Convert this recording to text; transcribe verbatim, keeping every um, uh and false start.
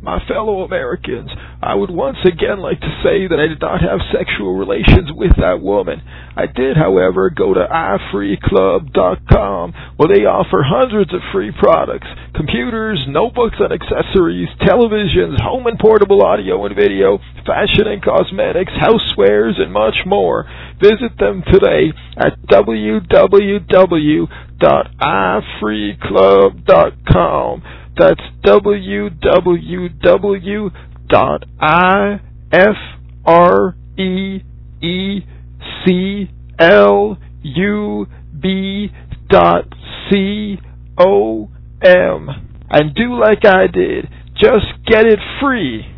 My fellow Americans, I would once again like to say that I did not have sexual relations with that woman. I did, however, go to i free club dot com, where they offer hundreds of free products: computers, notebooks and accessories, televisions, home and portable audio and video, fashion and cosmetics, housewares, and much more. Visit them today at w w w dot i free club dot com. That's w w w dot i free club dot com and do like I did. Just get it free.